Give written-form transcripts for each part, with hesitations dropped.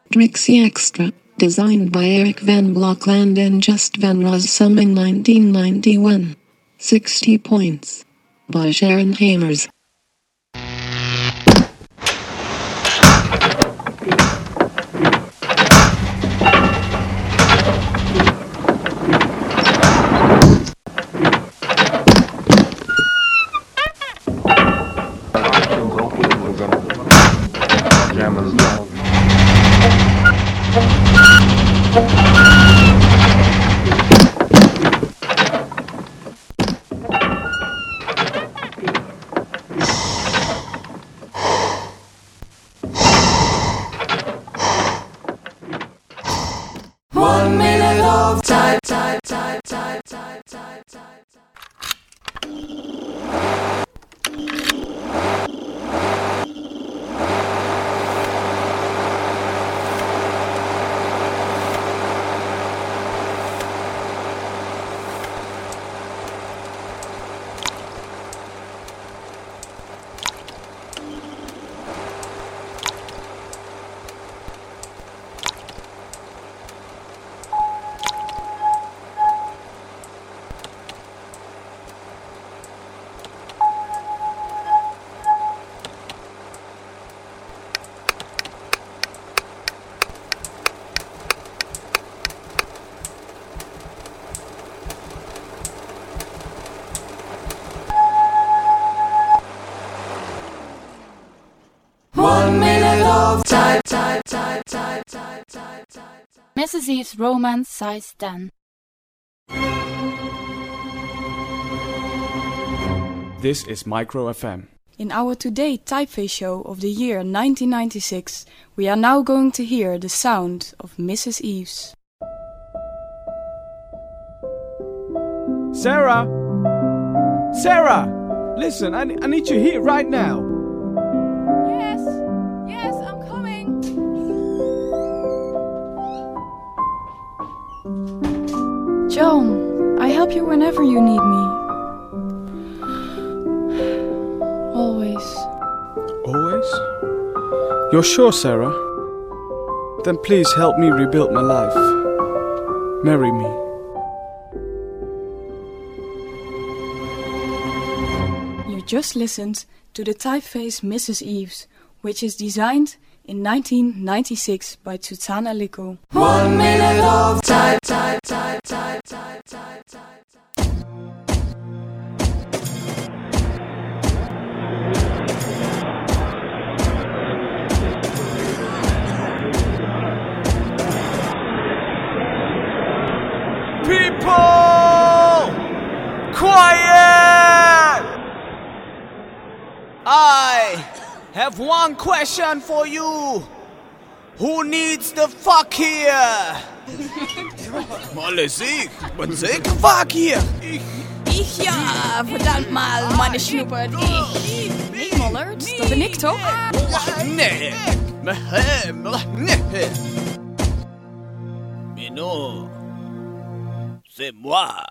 Drixie Extra, designed by Eric Van Blokland and Just Van Rossum in 1991. 60 points. By Sharon Hamers. Mrs. Eve's Romance Size 10. This is Micro FM. In our Today Typeface show of the year 1996, we are now going to hear the sound of Mrs. Eves. Sarah! Sarah! Listen, I need you here right now. Yes, I'm coming. John, I help you whenever you need me. Always. Always? You're sure, Sarah? Then please help me rebuild my life. Marry me. You just listened to the typeface Mrs. Eves, which is designed in 1996 by Tutana Liko. 1 minute of type. People! Quiet! I have one question for you. Who needs the fuck here? Alles ich bin sicher fuck hier. Ich ja, verdammt mal, meine Schnuppert. Ik Mollert, dat ben ik toch? Nee. Mais non. C'est moi.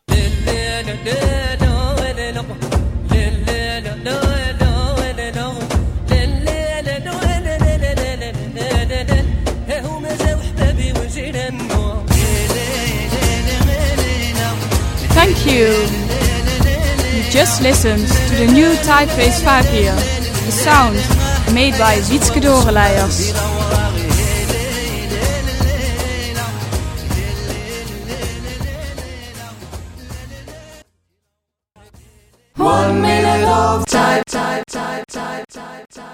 Thank you. You just listened to the new Typeface 5 here. The sound made by Wietske Doreleiers. One minute of type.